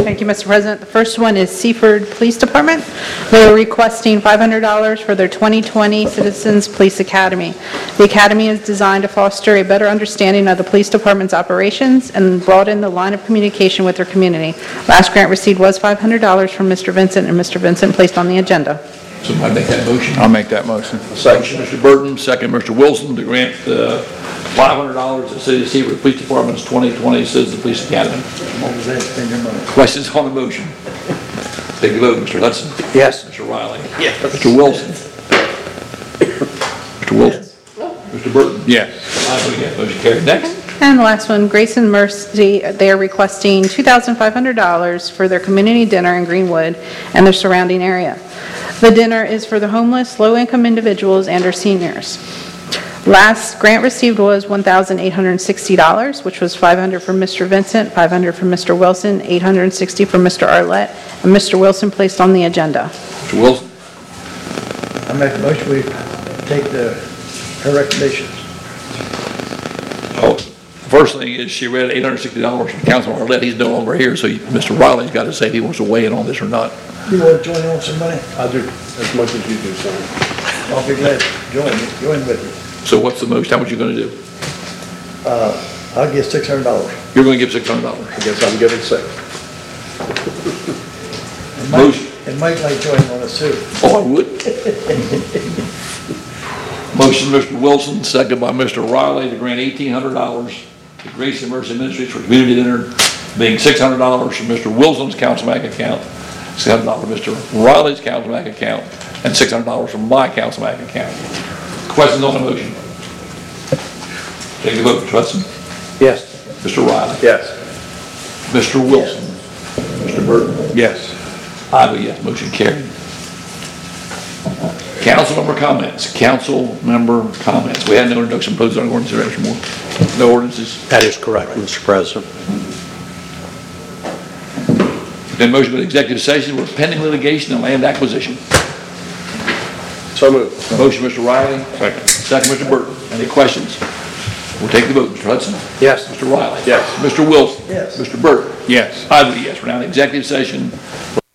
Thank you, Mr. President. The first one is Seaford Police Department. They are requesting $500 for their 2020 Citizens Police Academy. The academy is designed to foster a better understanding of the police department's operations and broaden the line of communication with their community. Last grant received was $500 from Mr. Vincent, and Mr. Vincent placed on the agenda. Somebody make that motion. I'll make that motion. Second, Mr. Burton, second, Mr. Wilson, to grant $500 to the City of Seaford Police Department's 2020 Citizen Police Academy. Questions on the motion? Take a vote, Mr. Hudson. Yes. Mr. Riley. Yes. Mr. Wilson. Mr. Wilson. Mr. Burton. Yes. I vote yes. Motion carried. Next. And the last one, Grace and Mercy, they are requesting $2,500 for their community dinner in Greenwood and the surrounding area. The dinner is for the homeless, low-income individuals, and our seniors. Last grant received was $1,860, which was $500 from Mr. Vincent, $500 from Mr. Wilson, $860 from Mr. Arlett, and Mr. Wilson placed on the agenda. Mr. Wilson. I make a motion we take her recommendations. Oh, first thing is she read $860 from Councilman Arlett. He's no longer here, so Mr. Riley's got to say if he wants to weigh in on this or not. You want to join in on some money? I'll do as much as you do, son. I'll be glad to join with you. So what's the most? How much are you going to do? I'll get $600. You're going to give $600. I guess I'm giving 6. And Mike might join on us too. Oh, I would. Motion, Mr. Wilson, second by Mr. Riley, to grant $1,800 to Grace and Mercy Ministries for community dinner, being $600 from Mr. Wilson's council bank account, $600 from Mr. Riley's council bank account, and $600 from my council bank account. Questions on the motion? Take the vote, Mr. Hudson. Yes. Mr. Riley. Yes. Mr. Wilson. Mr. Burton. Yes. I vote yes. Motion carried. Council member comments. Council member comments. We had no introduction posed on ordinance or more. No ordinances. That is correct, Mr. President. Then motion with executive session with pending litigation and land acquisition. So moved. Motion, Mr. Riley. Second. Second, Mr. Burton. Any questions? We'll take the vote. Mr. Hudson. Yes. Mr. Riley. Yes. Mr. Wilson. Yes. Mr. Burton. Yes. I vote yes. We're now in executive session.